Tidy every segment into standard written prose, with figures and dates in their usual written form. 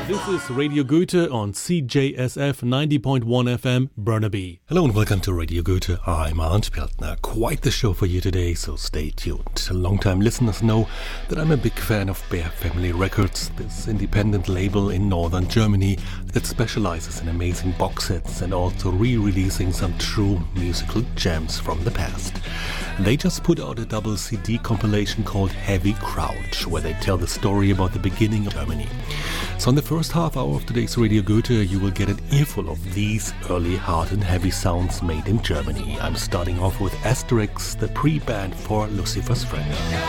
This is Radio Goethe on CJSF 90.1 FM, Burnaby. Hello and welcome to Radio Goethe. I'm Arndt Peltner. Quite the show for you today, so stay tuned. Long-time listeners know that I'm a big fan of Bear Family Records, this independent label in northern Germany that specializes in amazing box sets and also re-releasing some true musical gems from the past. They just put out a double CD compilation called Heavy Crouch, where they tell the story about the beginning of Germany. So in the first half hour of today's Radio Goethe, you will get an earful of these early hard and heavy sounds made in Germany. I'm starting off with Asterix, the pre-band for Lucifer's Friend.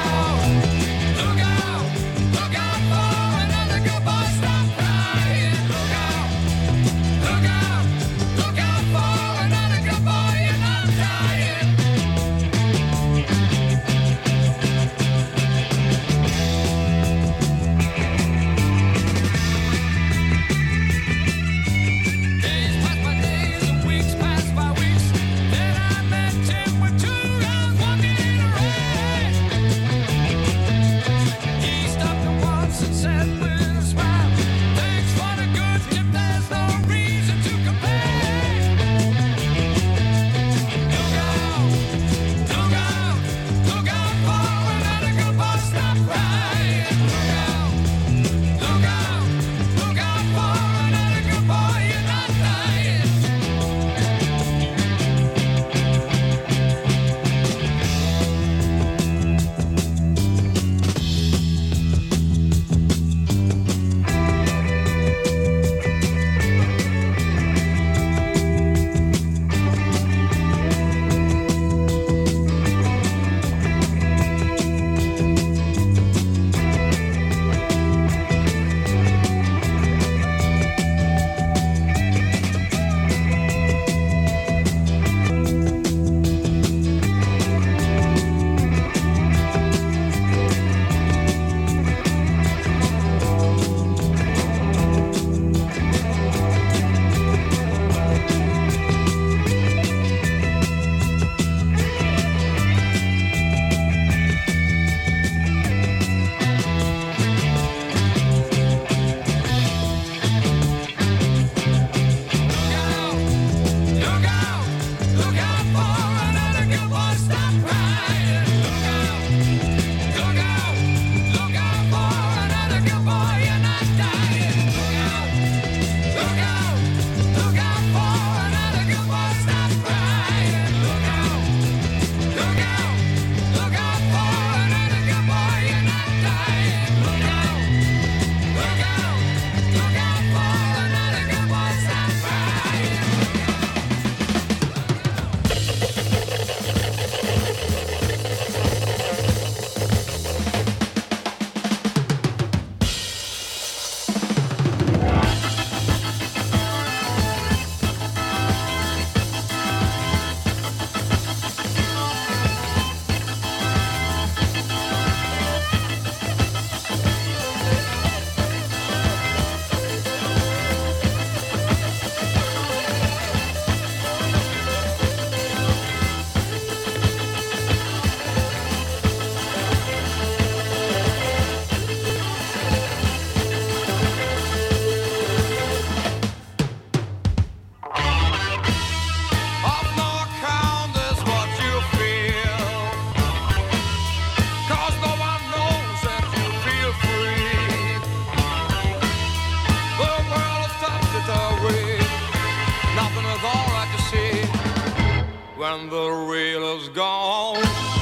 When the real is gone,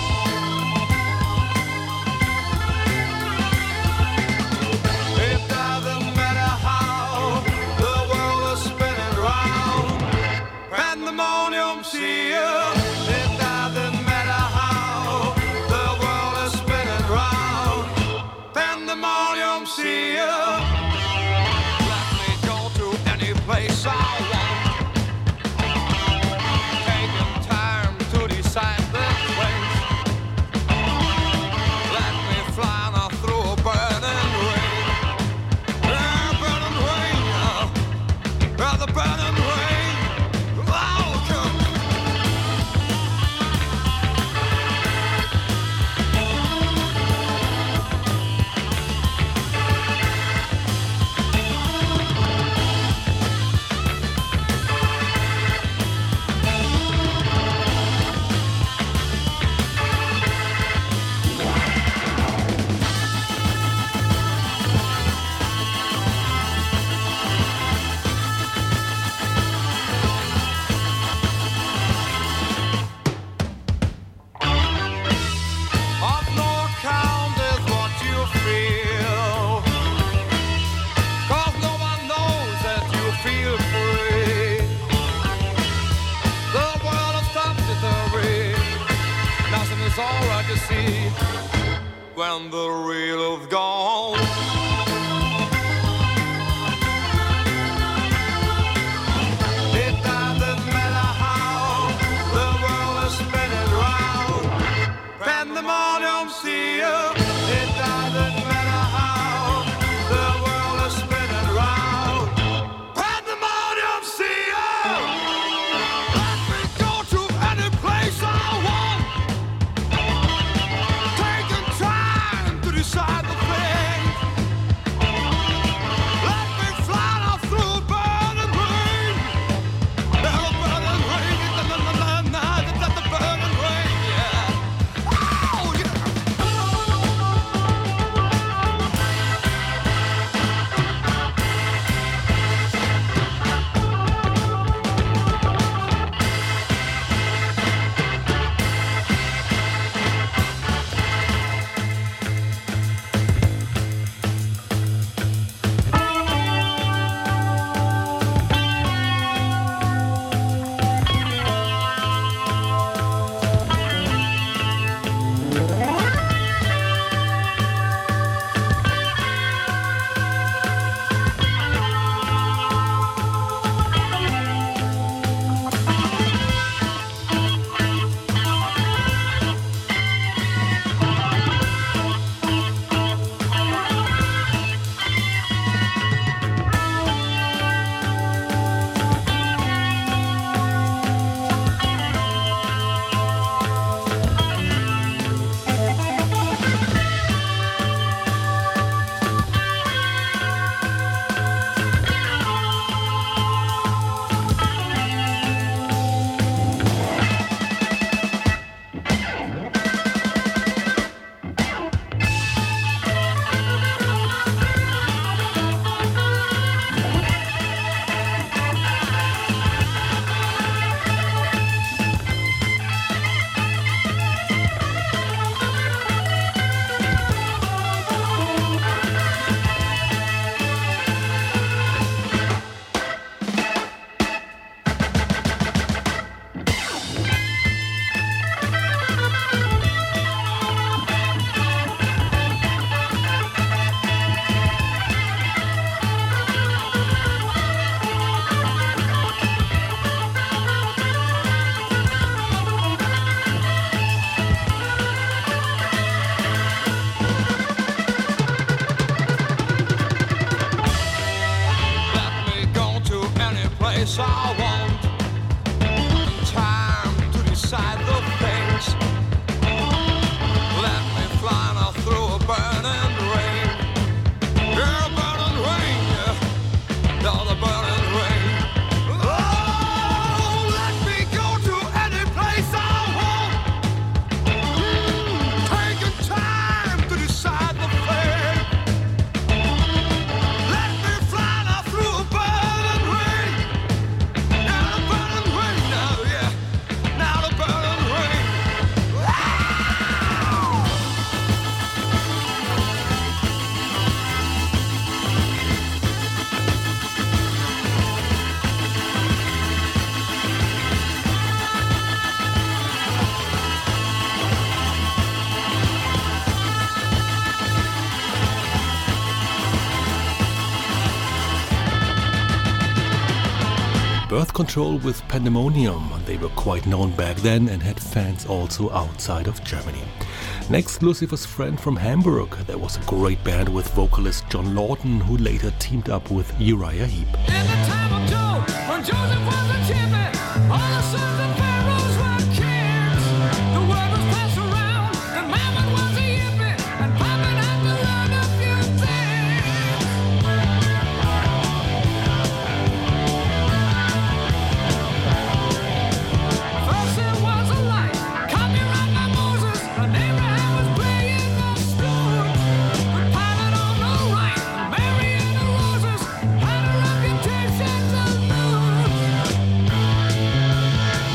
it doesn't matter how the world is spinning round. Pandemonium, see you. It doesn't matter how the world is spinning round. Pandemonium, see you. Let me go to any place I want. Taking time to decide this. place I want. Time to decide the things. Let me fly now through a burning rain. Yeah, burning rain, yeah. Down the burning rain. Oh, let me go to any place I want. Taking time to decide the thing. Let me fly now through a burning rain. Now the burning rain, now, yeah. Now the burning rain. Birth Control with Pandemonium. They were quite known back then and had fans also outside of Germany. Next, Lucifer's Friend from Hamburg. There was a great band with vocalist John Lawton, who later teamed up with Uriah Heep. In the time of Job, when Joseph was a chimney, all the sons of pharaohs were kings. The word was passed around that Mammon was a hippie, and Poppin had to learn a few things. First there was a light, copyright by Moses, and Abraham was playing the spoon. But Pilate on the right, and Mary and the roses had a reputation to lose.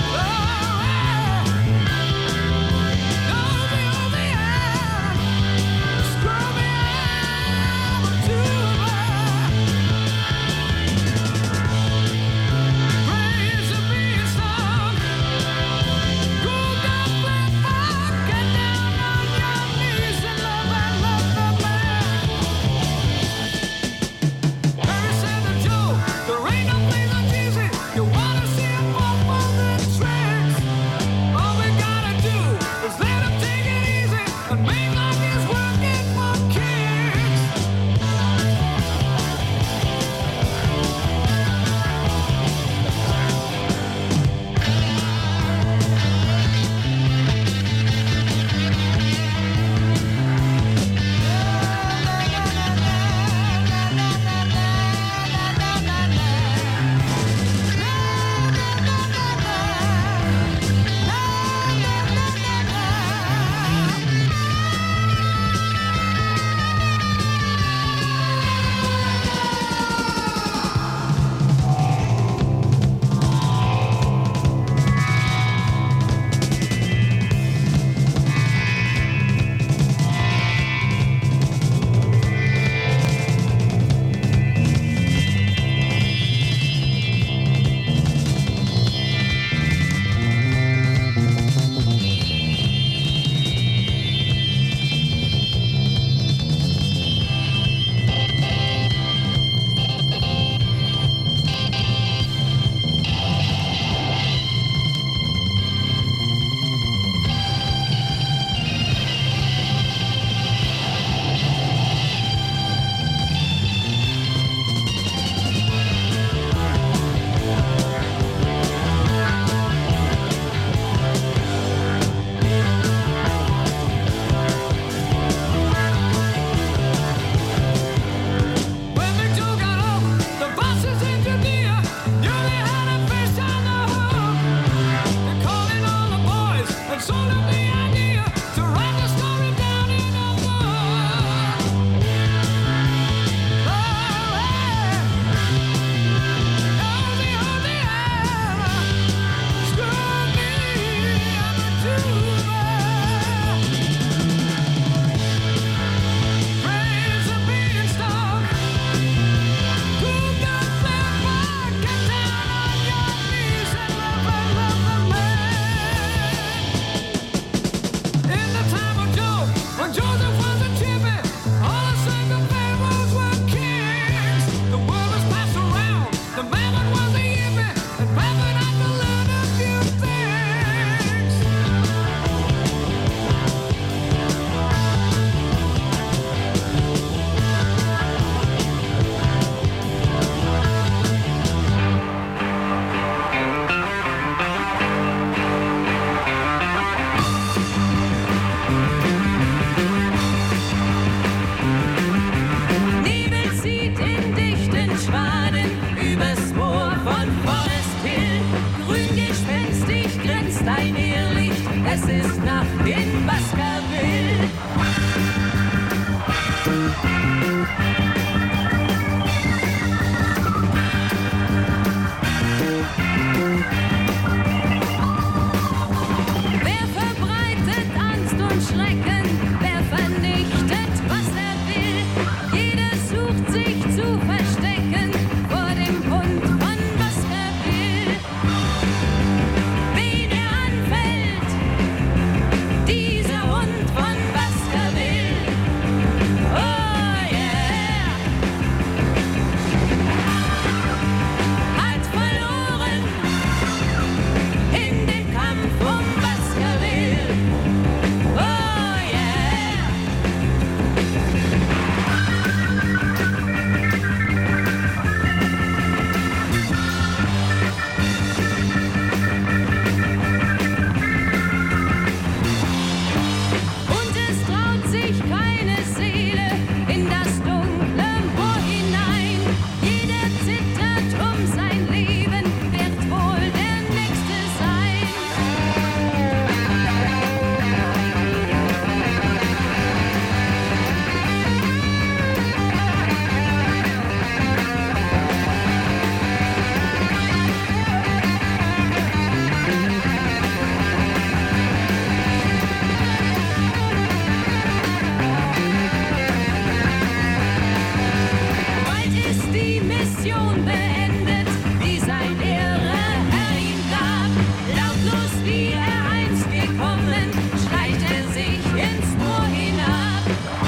Mission beendet, wie sein Ehre Herr ihm gab. Lautlos wie er einst gekommen, schleicht er sich ins Moor hinab.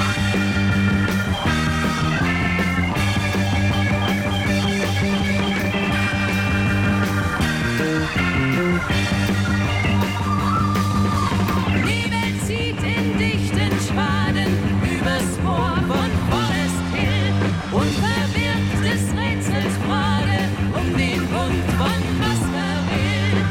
Nebel zieht in dichten Schwaden übers Moor von Forest Hill und verbirgt des Rätsels Frage um den Bund von Baskerville.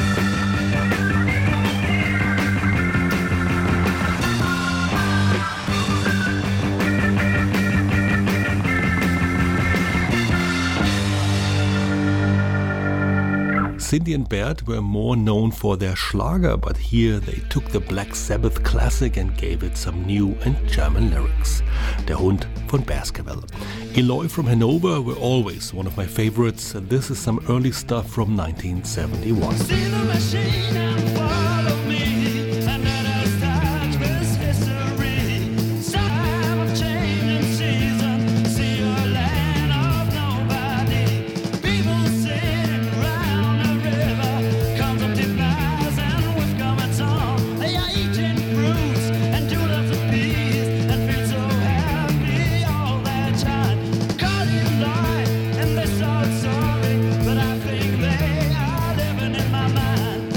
Cindy and Bert were more known for their Schlager, but here they took the Black Sabbath classic and gave it some new and German lyrics. Der Hund von Baskerville. Eloy from Hanover were always one of my favorites. This is some early stuff from 1971. See the machine and follow me, and let us touch this history. Time of change and season, see a land of nobody. People sitting round a river, comes up to flies and with comets on. They are eating fruits and tulips of peas, and feel so happy all that time. Call it life, and they're so sorry, but I think they are living in my mind.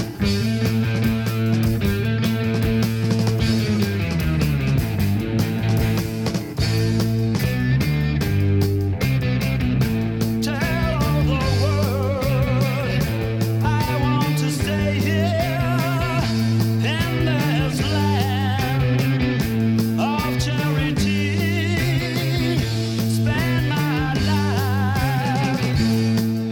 Tell all the world I want to stay here in this land of charity. Spend my life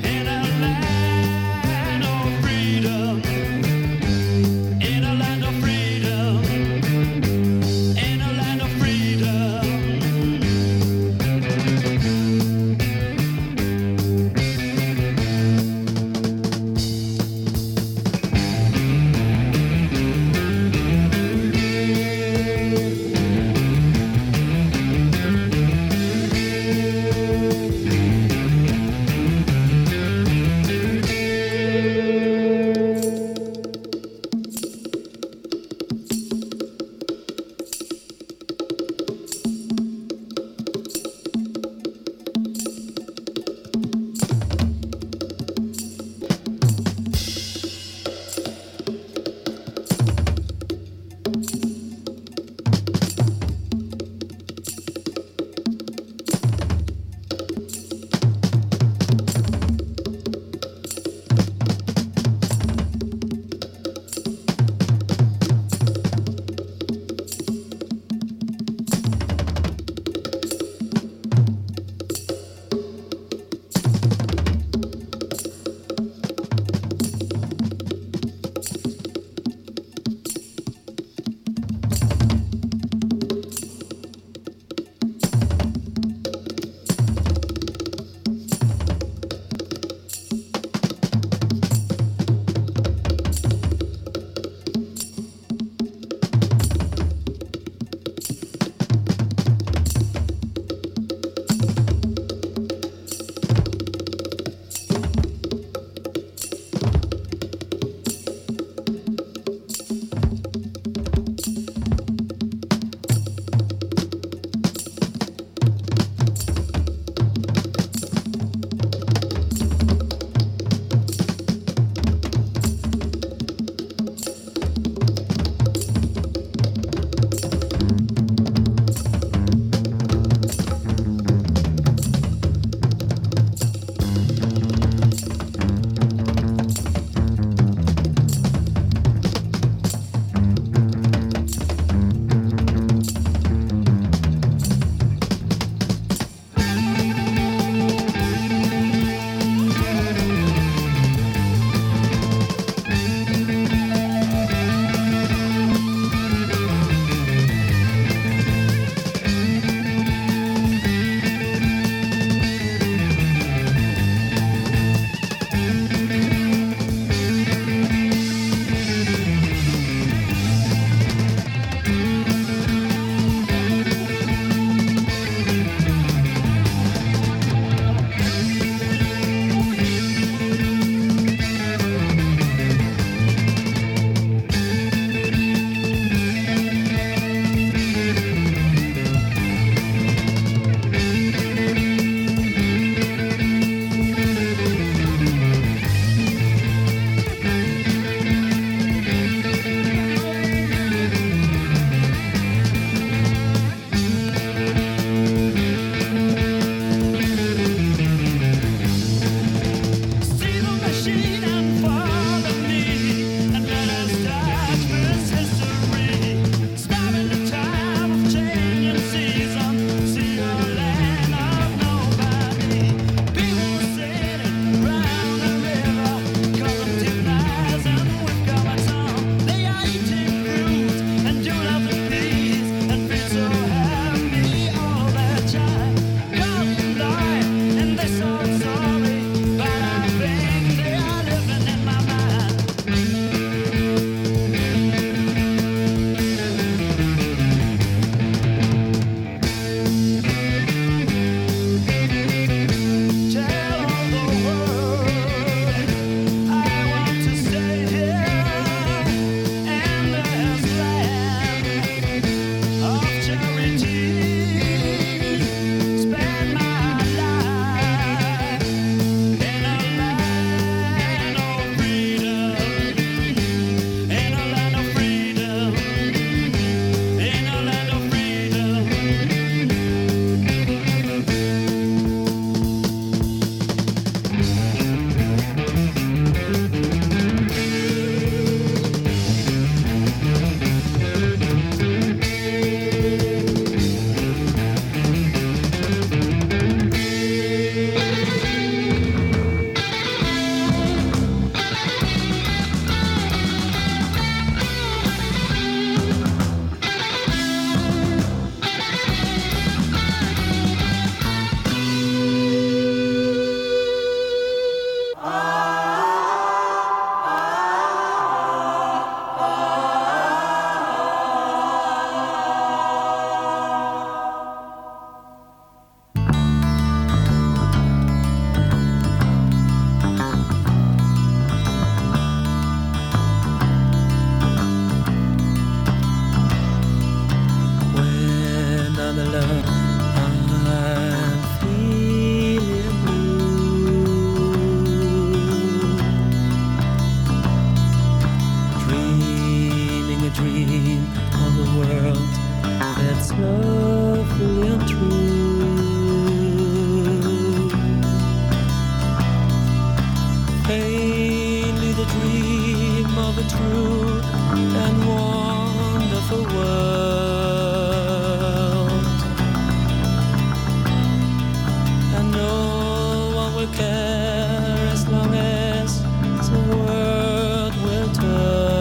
care as long as the world will turn.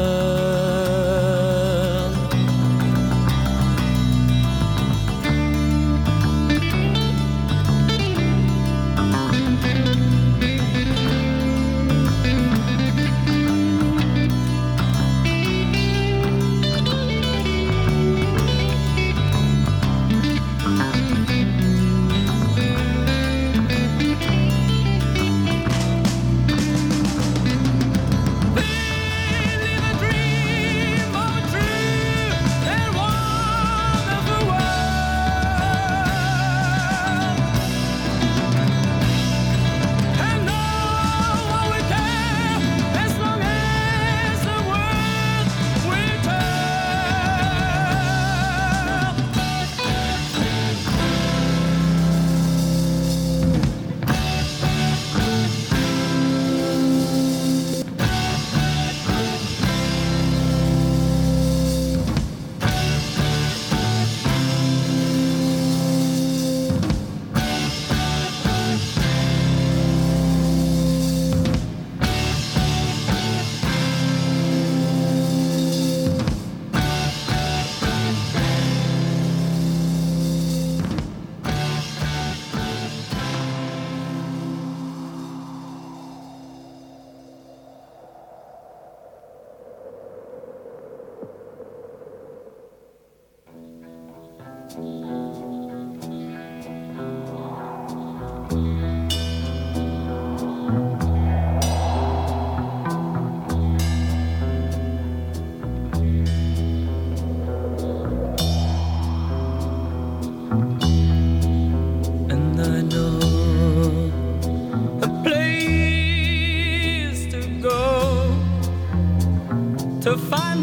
To find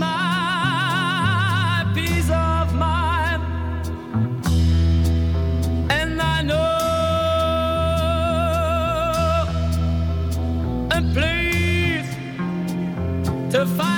my peace of mind, and I know a place to find